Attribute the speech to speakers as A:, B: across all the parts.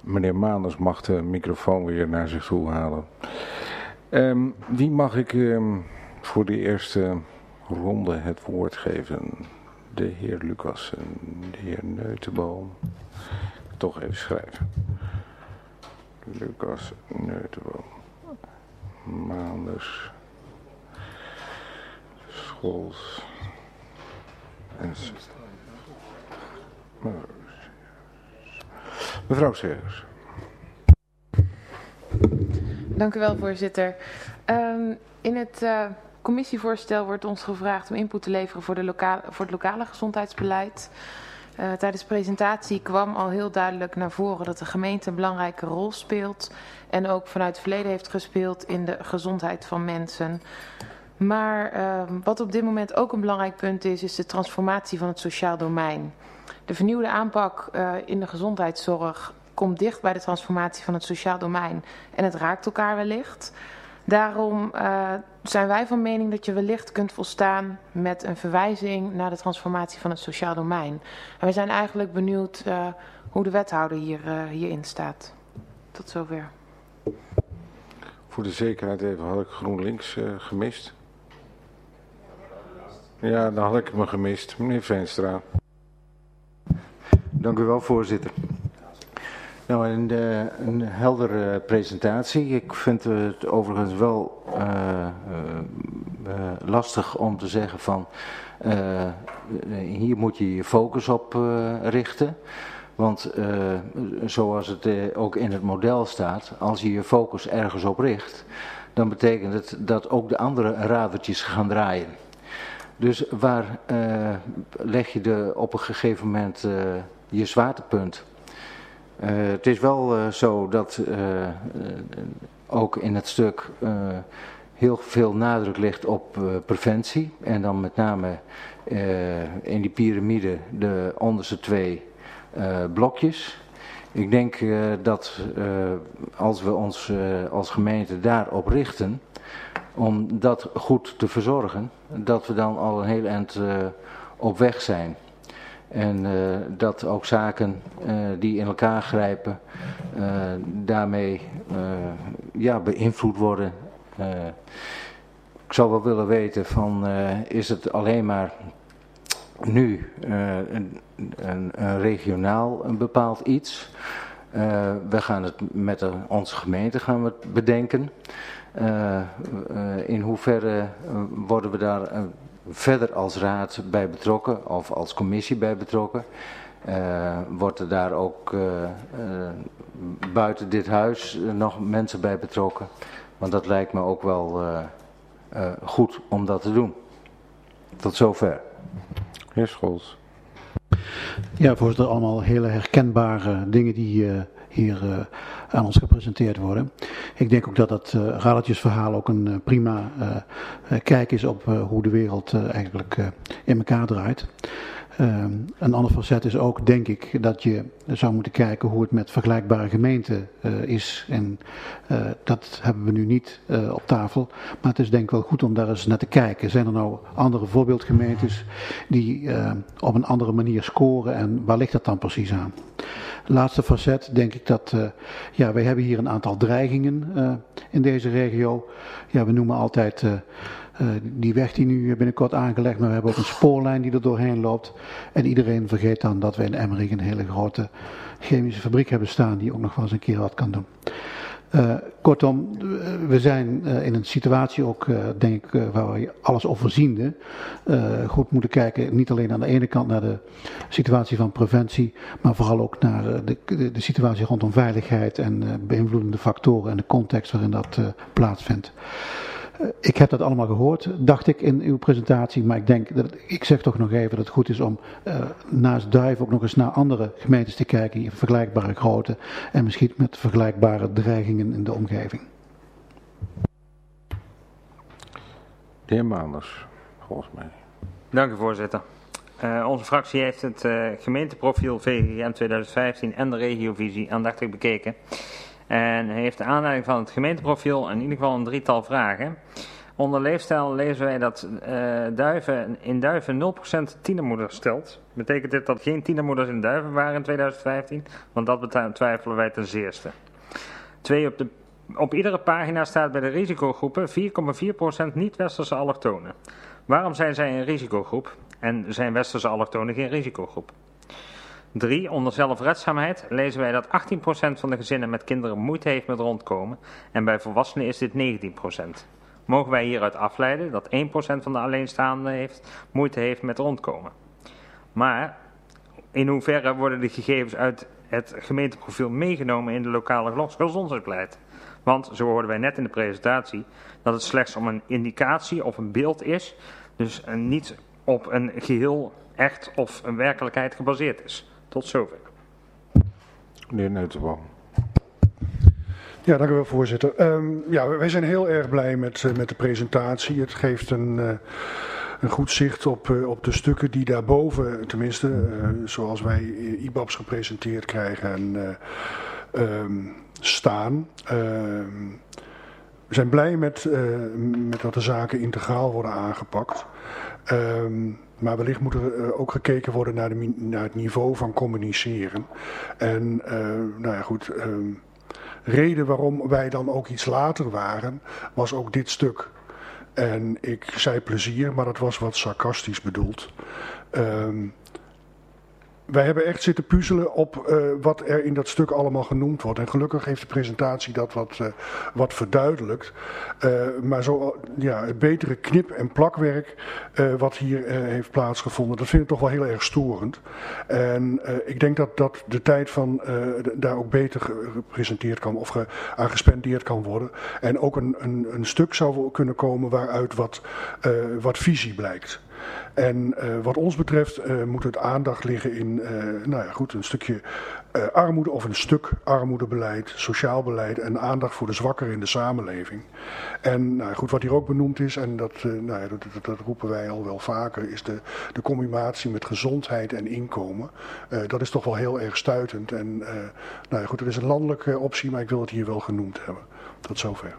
A: Meneer Maanders mag de microfoon weer naar zich toe halen. Wie mag ik voor de eerste ronde het woord geven? De heer Lucas en de heer Neutenboom. Toch even schrijven. Lucas, Neutenboom, Maanders, Scholz en mevrouw Segers.
B: Dank u wel, voorzitter. In het commissievoorstel wordt ons gevraagd om input te leveren voor het lokale gezondheidsbeleid. Tijdens de presentatie kwam al heel duidelijk naar voren dat de gemeente een belangrijke rol speelt en ook vanuit het verleden heeft gespeeld in de gezondheid van mensen. Maar wat op dit moment ook een belangrijk punt is de transformatie van het sociaal domein. De vernieuwde aanpak in de gezondheidszorg komt dicht bij de transformatie van het sociaal domein en het raakt elkaar wellicht. Daarom zijn wij van mening dat je wellicht kunt volstaan met een verwijzing naar de transformatie van het sociaal domein. En we zijn eigenlijk benieuwd hoe de wethouder hierin staat. Tot zover.
A: Voor de zekerheid even, had ik GroenLinks gemist? Ja, dan had ik me gemist. Meneer Veenstra.
C: Dank u wel, voorzitter. Nou, een heldere presentatie. Ik vind het overigens wel lastig om te zeggen van hier moet je je focus op richten. Want zoals het ook in het model staat, als je je focus ergens op richt, dan betekent het dat ook de andere radertjes gaan draaien. Dus waar leg je op een gegeven moment je zwaartepunt? Het is wel zo dat ook in het stuk heel veel nadruk ligt op preventie. En dan met name in die piramide de onderste twee blokjes. Ik denk dat als we ons als gemeente daarop richten, om dat goed te verzorgen, dat we dan al een heel eind op weg zijn. En dat ook zaken die in elkaar grijpen daarmee beïnvloed worden. Ik zou wel willen weten van is het alleen maar nu een regionaal een bepaald iets. We gaan het met onze gemeente gaan we het bedenken. In hoeverre worden we daar verder als raad bij betrokken of als commissie bij betrokken? Wordt er daar ook buiten dit huis nog mensen bij betrokken? Want dat lijkt me ook wel goed om dat te doen. Tot zover.
A: Heer Scholz.
D: Ja, voorzitter, allemaal hele herkenbare dingen die hier aan ons gepresenteerd worden. Ik denk ook dat dat radertjesverhaal ook een prima kijk is op hoe de wereld eigenlijk in elkaar draait. Een ander facet is ook, denk ik, dat je zou moeten kijken hoe het met vergelijkbare gemeenten is. En dat hebben we nu niet op tafel. Maar het is denk ik wel goed om daar eens naar te kijken. Zijn er nou andere voorbeeldgemeentes die op een andere manier scoren en waar ligt dat dan precies aan? Laatste facet denk ik dat, wij hebben hier een aantal dreigingen in deze regio. Ja, we noemen altijd die weg die nu binnenkort aangelegd, maar we hebben ook een spoorlijn die er doorheen loopt. En iedereen vergeet dan dat we in Emmerik een hele grote chemische fabriek hebben staan die ook nog wel eens een keer wat kan doen. Kortom, we zijn in een situatie ook, denk ik, waar we alles overziende goed moeten kijken. Niet alleen aan de ene kant naar de situatie van preventie, maar vooral ook naar de situatie rondom veiligheid en beïnvloedende factoren en de context waarin dat plaatsvindt. Ik heb dat allemaal gehoord, dacht ik, in uw presentatie, maar ik zeg toch nog even dat het goed is om naast Duif ook nog eens naar andere gemeentes te kijken, die vergelijkbare grootte en misschien met vergelijkbare dreigingen in de omgeving.
A: De heer Maanders, volgens mij.
E: Dank u, voorzitter. Onze fractie heeft het gemeenteprofiel VGM 2015 en de regiovisie aandachtig bekeken. En heeft de aanleiding van het gemeenteprofiel in ieder geval een drietal vragen. Onder leefstijl lezen wij dat in Duiven 0% tienermoeders stelt. Betekent dit dat geen tienermoeders in Duiven waren in 2015? Want dat betwijfelen wij ten zeerste. 2. Op iedere pagina staat bij de risicogroepen 4,4% niet-westerse allochtonen. Waarom zijn zij een risicogroep en zijn westerse allochtonen geen risicogroep? 3. Onder zelfredzaamheid lezen wij dat 18% van de gezinnen met kinderen moeite heeft met rondkomen en bij volwassenen is dit 19%. Mogen wij hieruit afleiden dat 1% van de alleenstaanden moeite heeft met rondkomen? Maar in hoeverre worden de gegevens uit het gemeenteprofiel meegenomen in de lokale gezondheidsbeleid? Want, zo hoorden wij net in de presentatie, dat het slechts om een indicatie of een beeld is, dus niet op een geheel echt of een werkelijkheid gebaseerd is. Tot zover.
A: Meneer Neutenboom.
F: Ja, dank u wel, voorzitter. Wij zijn heel erg blij met de presentatie. Het geeft een goed zicht op de stukken die daarboven, tenminste, zoals wij IBABs gepresenteerd krijgen, staan. We zijn blij met dat de zaken integraal worden aangepakt. Maar wellicht moet er ook gekeken worden naar het niveau van communiceren. En reden waarom wij dan ook iets later waren, was ook dit stuk. En ik zei plezier, maar dat was wat sarcastisch bedoeld. Wij hebben echt zitten puzzelen op wat er in dat stuk allemaal genoemd wordt. En gelukkig heeft de presentatie dat wat verduidelijkt. Maar het betere knip- en plakwerk wat hier heeft plaatsgevonden, dat vind ik toch wel heel erg storend. En ik denk dat de tijd van daar ook beter gepresenteerd kan of aan gespendeerd kan worden. En ook een stuk zou kunnen komen waaruit wat visie blijkt. En wat ons betreft moet het aandacht liggen in een stukje armoede of een stuk armoedebeleid, sociaal beleid en aandacht voor de zwakkeren in de samenleving. En wat hier ook benoemd is, en dat roepen wij al wel vaker, is de combinatie met gezondheid en inkomen. Dat is toch wel heel erg stuitend. En het is een landelijke optie, maar ik wil het hier wel genoemd hebben. Tot zover.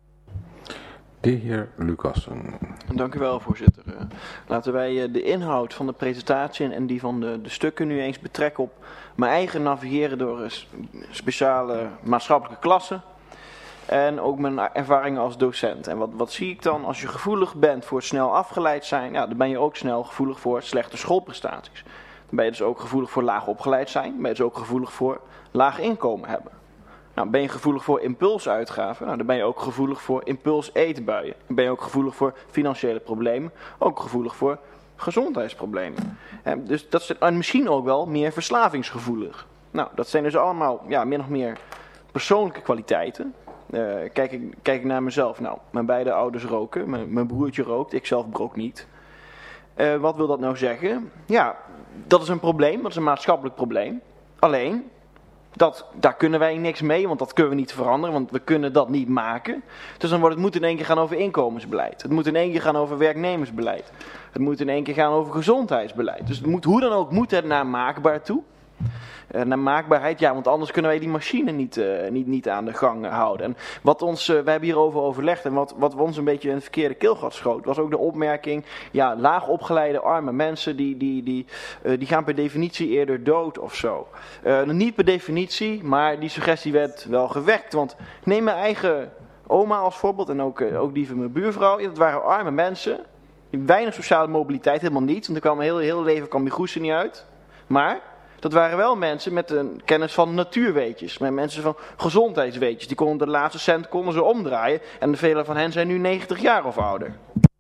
A: De heer Lucassen.
G: Dank u wel, voorzitter. Laten wij de inhoud van de presentatie en die van de stukken nu eens betrekken op mijn eigen navigeren door speciale maatschappelijke klassen. En ook mijn ervaringen als docent. En wat zie ik dan? Als je gevoelig bent voor snel afgeleid zijn, dan ben je ook snel gevoelig voor slechte schoolprestaties. Dan ben je dus ook gevoelig voor laag opgeleid zijn. Dan ben je dus ook gevoelig voor laag inkomen hebben. Nou, ben je gevoelig voor impulsuitgaven, dan ben je ook gevoelig voor impuls-eetbuien. Dan ben je ook gevoelig voor financiële problemen, ook gevoelig voor gezondheidsproblemen. Dus dat is misschien ook wel meer verslavingsgevoelig. Nou, dat zijn dus allemaal min of meer persoonlijke kwaliteiten. Kijk ik naar mezelf, mijn beide ouders roken, mijn broertje rookt, ik zelf rook niet. Wat wil dat nou zeggen? Ja, dat is een probleem, dat is een maatschappelijk probleem. Alleen, daar kunnen wij niks mee, want dat kunnen we niet veranderen, want we kunnen dat niet maken. Dus het moet in één keer gaan over inkomensbeleid. Het moet in één keer gaan over werknemersbeleid. Het moet in één keer gaan over gezondheidsbeleid. Dus hoe dan ook moet het naar maakbaar toe. Naar maakbaarheid, want anders kunnen wij die machine niet aan de gang houden. En wij hebben hierover overlegd en wat ons een beetje in het verkeerde keelgat schoot, was ook de opmerking, laag opgeleide arme mensen, die gaan per definitie eerder dood of zo. Niet per definitie, maar die suggestie werd wel gewekt, want neem mijn eigen oma als voorbeeld en ook die van mijn buurvrouw, dat waren arme mensen, weinig sociale mobiliteit, helemaal niet, want er kwam heel leven kwam die goes er niet uit, maar dat waren wel mensen met een kennis van natuurweetjes. Met mensen van gezondheidsweetjes. Die konden de laatste cent omdraaien. En vele van hen zijn nu 90 jaar of ouder.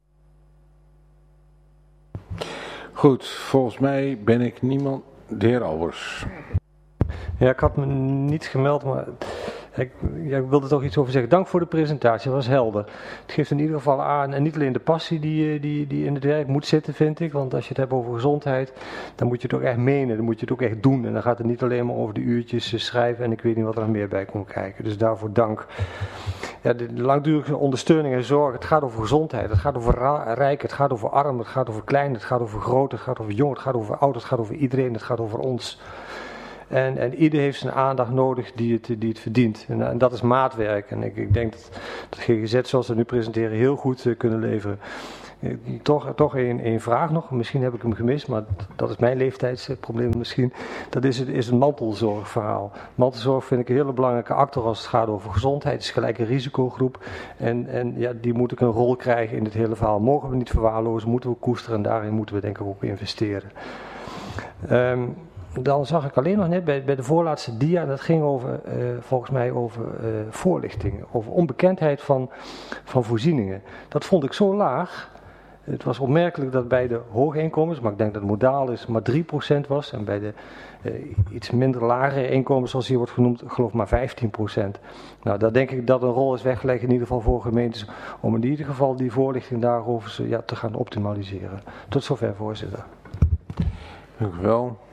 A: Goed, volgens mij ben ik niemand. De heer Albers.
H: Ja, ik had me niet gemeld, maar ik wilde er toch iets over zeggen. Dank voor de presentatie, dat was helder. Het geeft in ieder geval aan, en niet alleen de passie die in het werk moet zitten, vind ik. Want als je het hebt over gezondheid, dan moet je het ook echt menen, dan moet je het ook echt doen. En dan gaat het niet alleen maar over de uurtjes schrijven en ik weet niet wat er nog meer bij komt kijken. Dus daarvoor dank. Ja, de langdurige ondersteuning en zorg, het gaat over gezondheid, het gaat over rijk, het gaat over arm, het gaat over klein, het gaat over groot, het gaat over jong, het gaat over oud, het gaat over iedereen, het gaat over ons. En ieder heeft zijn aandacht nodig die het verdient. En dat is maatwerk. En ik denk dat GGZ, zoals we nu presenteren, heel goed kunnen leveren. Toch één vraag nog. Misschien heb ik hem gemist, maar dat is mijn leeftijdsprobleem misschien. Dat is het mantelzorgverhaal. Mantelzorg vind ik een hele belangrijke actor als het gaat over gezondheid. Het is gelijk een risicogroep. En ja, die moet ook een rol krijgen in dit hele verhaal. Mogen we niet verwaarlozen, moeten we koesteren en daarin moeten we denk ik ook investeren. Dan zag ik alleen nog net bij de voorlaatste dia, dat ging over, volgens mij over voorlichting, over onbekendheid van voorzieningen. Dat vond ik zo laag. Het was opmerkelijk dat bij de hoge inkomens, maar ik denk dat het modaal is, maar 3% was. En bij de iets minder lagere inkomens, zoals hier wordt genoemd, geloof maar 15%. Nou, daar denk ik dat een rol is weggelegd in ieder geval voor gemeentes, om in ieder geval die voorlichting daarover te gaan optimaliseren. Tot zover, voorzitter.
A: Dank u wel.